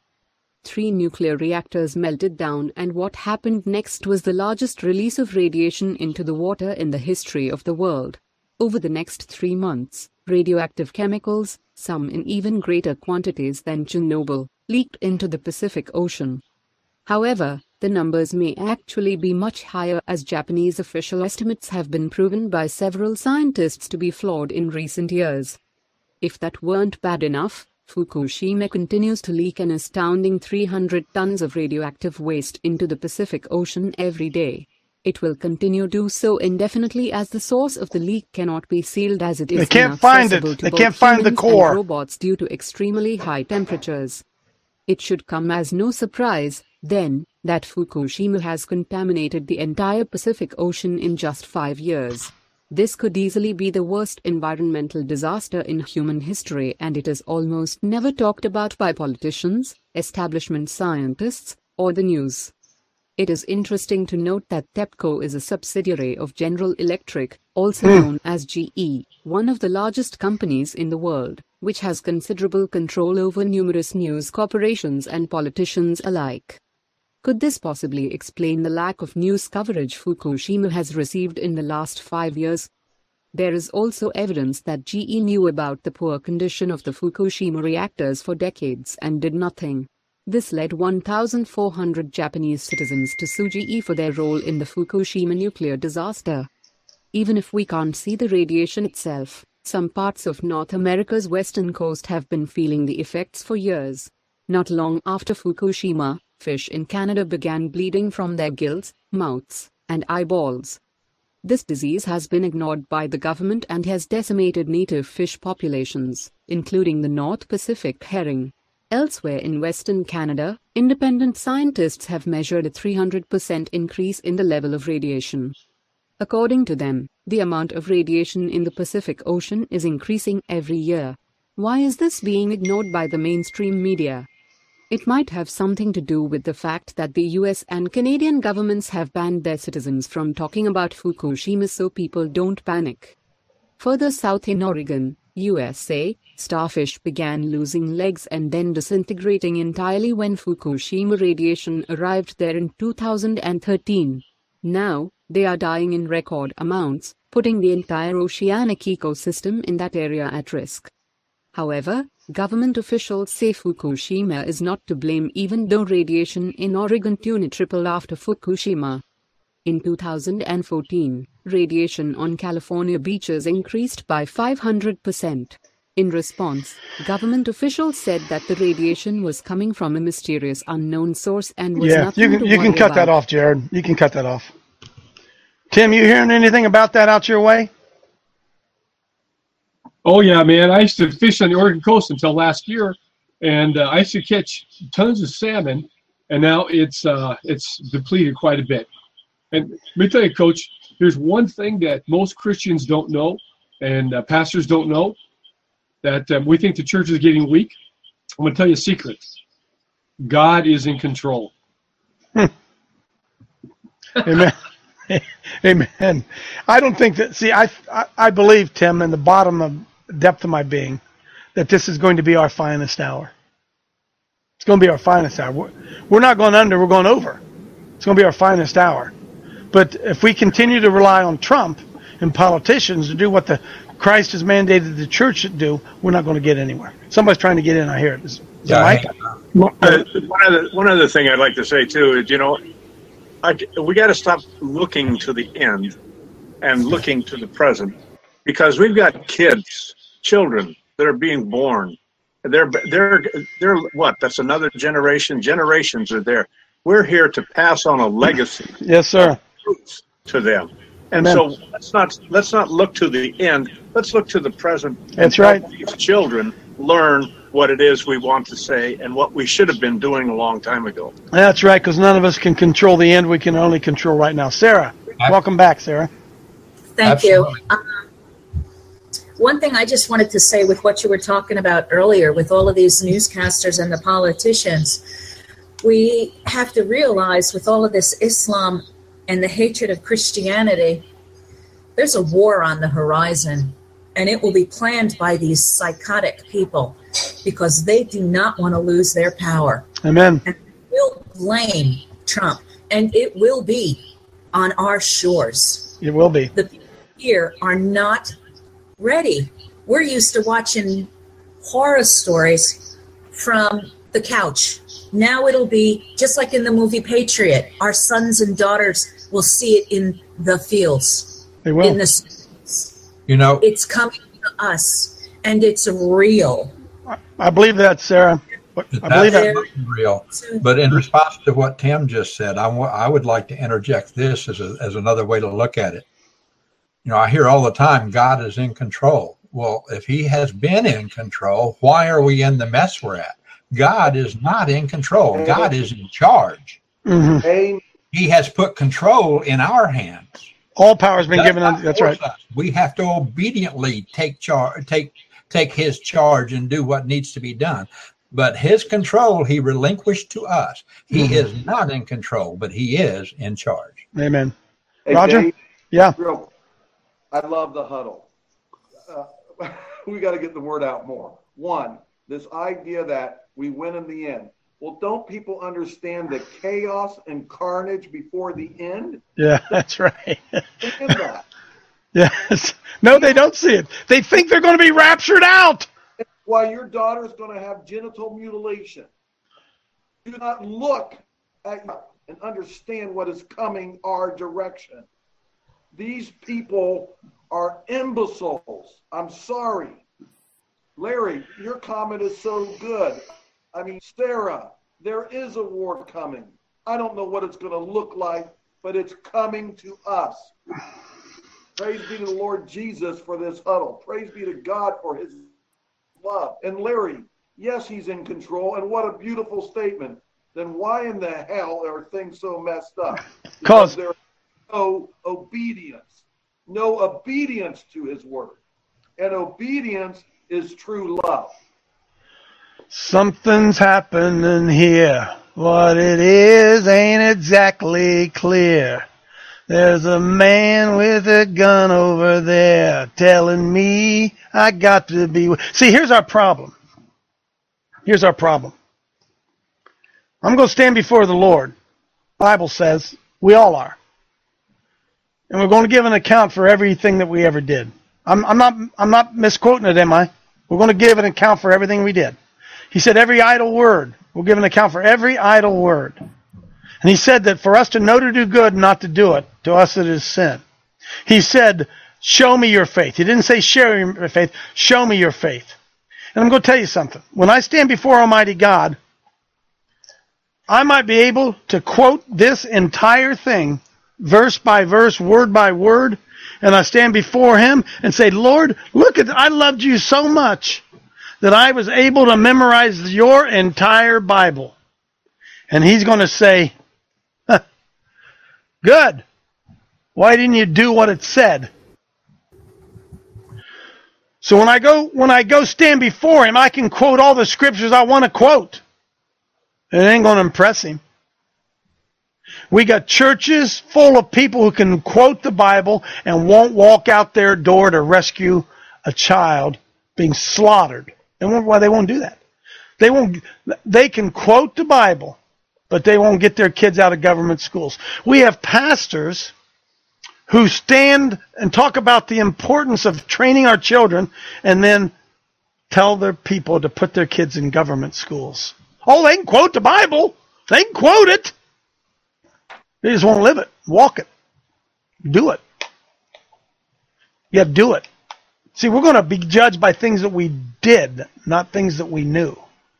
3 nuclear reactors melted down, and what happened next was the largest release of radiation into the water in the history of the world. Over the next 3 months, radioactive chemicals, some in even greater quantities than Chernobyl, leaked into the Pacific Ocean. However, the numbers may actually be much higher, as Japanese official estimates have been proven by several scientists to be flawed in recent years. If that weren't bad enough, Fukushima continues to leak an astounding 300 tons of radioactive waste into the Pacific Ocean every day. It will continue to do so indefinitely, as the source of the leak cannot be sealed, as it is inaccessible to both humans and robots due to extremely high temperatures. It should come as no surprise, then, that Fukushima has contaminated the entire Pacific Ocean in just 5 years. This could easily be the worst environmental disaster in human history, and it is almost never talked about by politicians, establishment scientists, or the news. It is interesting to note that TEPCO is a subsidiary of General Electric, also known as GE, one of the largest companies in the world, which has considerable control over numerous news corporations and politicians alike. Could this possibly explain the lack of news coverage Fukushima has received in the last 5 years? There is also evidence that GE knew about the poor condition of the Fukushima reactors for decades and did nothing. This led 1,400 Japanese citizens to sue GE for their role in the Fukushima nuclear disaster. Even if we can't see the radiation itself, some parts of North America's western coast have been feeling the effects for years. Not long after Fukushima, fish in Canada began bleeding from their gills, mouths, and eyeballs. This disease has been ignored by the government and has decimated native fish populations, including the North Pacific herring. Elsewhere in Western Canada, independent scientists have measured a 300% increase in the level of radiation. According to them, the amount of radiation in the Pacific Ocean is increasing every year. Why is this being ignored by the mainstream media? It might have something to do with the fact that the US and Canadian governments have banned their citizens from talking about Fukushima so people don't panic. Further south in Oregon, USA, starfish began losing legs and then disintegrating entirely when Fukushima radiation arrived there in 2013. Now, they are dying in record amounts, putting the entire oceanic ecosystem in that area at risk. However, government officials say Fukushima is not to blame, even though radiation in Oregon tripled after Fukushima. In 2014, radiation on California beaches increased by 500%. In response, government officials said that the radiation was coming from a mysterious unknown source and was nothing to worry about. You can cut that off, Jared. You can cut that off. Tim, you hearing anything about that out your way? Oh, yeah, man. I used to fish on the Oregon coast until last year, and I used to catch tons of salmon, and now it's depleted quite a bit. And let me tell you, Coach, there's one thing that most Christians don't know, and pastors don't know, that we think the church is getting weak. I'm going to tell you a secret. God is in control. Amen. Amen. I don't think that, see, I believe, Tim, in the depth of my being, that this is going to be our finest hour. It's going to be our finest hour. We're not going under, we're going over. It's going to be our finest hour. But if we continue to rely on Trump and politicians to do what the Christ has mandated the church should do, we're not going to get anywhere. Somebody's trying to get in. I hear it. Is it Mike? One other thing I'd like to say, too, is, we got to stop looking to the end and looking to the present, because we've got children that are being born. They're what? That's another generation. Generations are there. We're here to pass on a legacy. Yes, sir. To them. And Amen. so let's not look to the end. Let's look to the present. That's right. These children learn what it is we want to say and what we should have been doing a long time ago. That's right, because none of us can control the end. We can only control right now. Sarah, welcome back, Sarah. Thank you. One thing I just wanted to say with what you were talking about earlier, with all of these newscasters and the politicians, we have to realize with all of this Islam and the hatred of Christianity, there's a war on the horizon, and it will be planned by these psychotic people because they do not want to lose their power. Amen. And we'll blame Trump, and it will be on our shores. It will be. The people here are not ready. We're used to watching horror stories from the couch. Now it'll be just like in the movie Patriot. Our sons and daughters will see it in the fields. They will. In the streets. It's coming to us, and it's real. I believe that, Sarah. I believe that. Real. But in response to what Tim just said, I would like to interject this as another way to look at it. I hear all the time, God is in control. Well, if he has been in control, why are we in the mess we're at? God is not in control. God is in charge. Mm-hmm. He has put control in our hands. All power has been given unto. That's right. Us. We have to obediently take his charge and do what needs to be done. But his control, he relinquished to us. He is not in control, but he is in charge. Amen. Hey, Roger? Dave, yeah. I love the huddle. We got to get the word out more. One, this idea that we win in the end. Well, don't people understand the chaos and carnage before the end? Yeah, that's right. Think of that. Yes. No, they don't see it. They think they're going to be raptured out. While your daughter's going to have genital mutilation. Do not look at and understand what is coming our direction. These people are imbeciles. I'm sorry. Larry, your comment is so good. I mean, Sarah, there is a war coming. I don't know what it's going to look like, but it's coming to us. Praise be to the Lord Jesus for this huddle. Praise be to God for his love. And Larry, yes, he's in control. And what a beautiful statement. Then why in the hell are things so messed up? Because there's no obedience. No obedience to his word. And obedience is true love. Something's happening here. What it is ain't exactly clear. There's a man with a gun over there telling me I got to be... See, here's our problem. Here's our problem. I'm going to stand before the Lord. The Bible says we all are. And we're going to give an account for everything that we ever did. I'm not misquoting it, am I? We're going to give an account for everything we did. He said every idle word. We'll give an account for every idle word. And he said that for us to know to do good and not to do it, to us it is sin. He said, show me your faith. He didn't say share your faith. Show me your faith. And I'm going to tell you something. When I stand before Almighty God, I might be able to quote this entire thing, verse by verse, word by word, and I stand before him and say, Lord, look at, I loved you so much that I was able to memorize your entire Bible. And he's going to say, good. Why didn't you do what it said? So when I go stand before him, I can quote all the scriptures I want to quote. It ain't going to impress him. We got churches full of people who can quote the Bible and won't walk out their door to rescue a child being slaughtered. And why they won't do that? They can quote the Bible, but they won't get their kids out of government schools. We have pastors who stand and talk about the importance of training our children and then tell their people to put their kids in government schools. Oh, they can quote the Bible. They can quote it. They just won't live it, walk it, do it. Yeah, do it. See, we're going to be judged by things that we did, not things that we knew.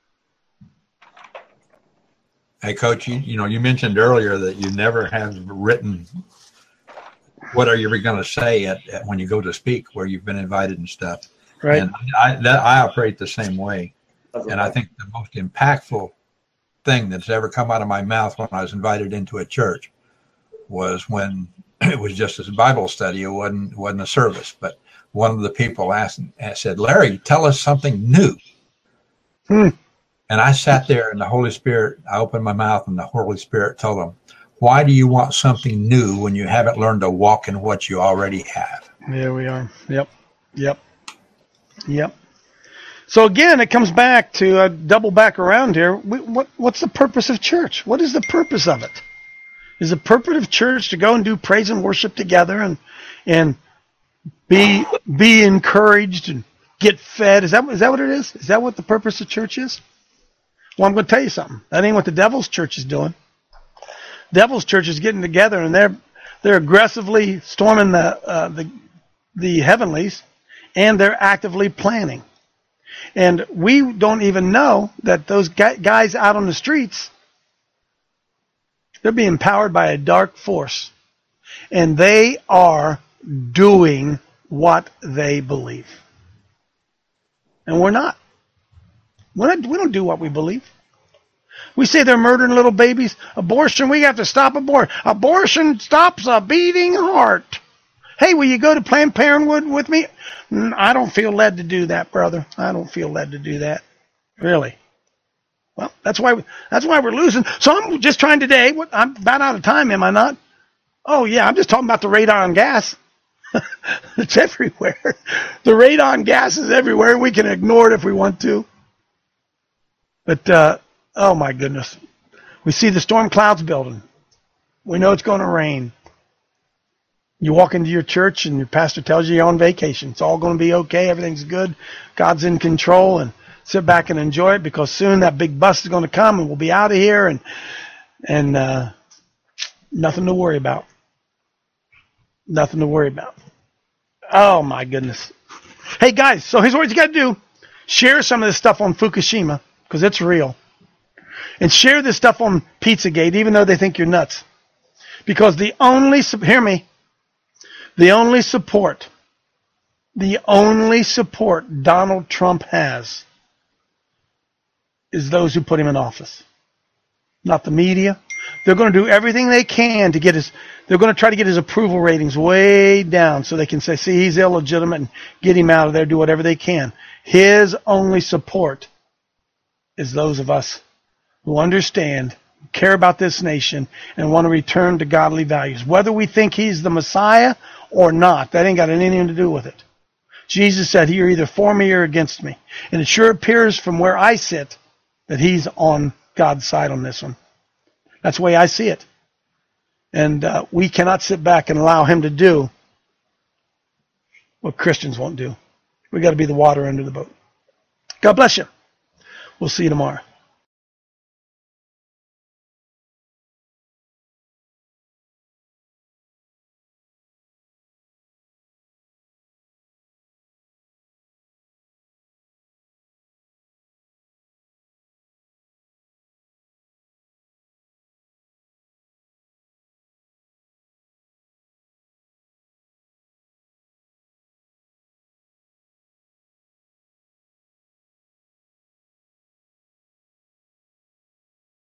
Hey, Coach, you mentioned earlier that you never have written what are you going to say at when you go to speak, where you've been invited and stuff. Right. And I operate the same way. And I think the most impactful thing that's ever come out of my mouth when I was invited into a church was when it was just a Bible study. It wasn't a service, but one of the people said, "Larry, tell us something new." And I sat there, and the Holy Spirit, I opened my mouth, and the Holy Spirit told them, "Why do you want something new when you haven't learned to walk in what you already have?" There we are. Yep. So again, it comes back to double back around here. What's the purpose of church? What is the purpose of it? Is the purpose of church to go and do praise and worship together and be encouraged and get fed? Is that what it is? Is that what the purpose of church is? Well, I'm going to tell you something. That ain't what the devil's church is doing. Devil's church is getting together and they're aggressively storming the heavenlies, and they're actively planning. And we don't even know that those guys out on the streets, they're being powered by a dark force. And they are doing what they believe. And we're not. We don't do what we believe. We say they're murdering little babies. Abortion, we have to stop abortion. Abortion stops a beating heart. Hey, will you go to Planned Parenthood with me? I don't feel led to do that, brother. I don't feel led to do that. Really. Well, that's why we're losing. So I'm just trying today. I'm about out of time, am I not? Oh, yeah, I'm just talking about the radon gas. It's everywhere. The radon gas is everywhere. We can ignore it if we want to. But, oh, my goodness. We see the storm clouds building. We know it's going to rain. You walk into your church and your pastor tells you you're on vacation. It's all going to be okay. Everything's good. God's in control, and sit back and enjoy it, because soon that big bus is going to come and we'll be out of here and nothing to worry about. Nothing to worry about. Oh, my goodness. Hey, guys, so here's what you got to do. Share some of this stuff on Fukushima, because it's real. And share this stuff on Pizzagate, even though they think you're nuts. Because the only support Donald Trump has is those who put him in office. Not the media. They're going to do everything they can to get they're going to try to get his approval ratings way down so they can say, see, he's illegitimate, and get him out of there, do whatever they can. His only support is those of us who understand, care about this nation, and want to return to godly values. Whether we think he's the Messiah or not, that ain't got anything to do with it. Jesus said, you're either for me or against me. And it sure appears from where I sit that he's on God's side on this one. That's the way I see it. And we cannot sit back and allow him to do what Christians won't do. We got to be the water under the boat. God bless you. We'll see you tomorrow.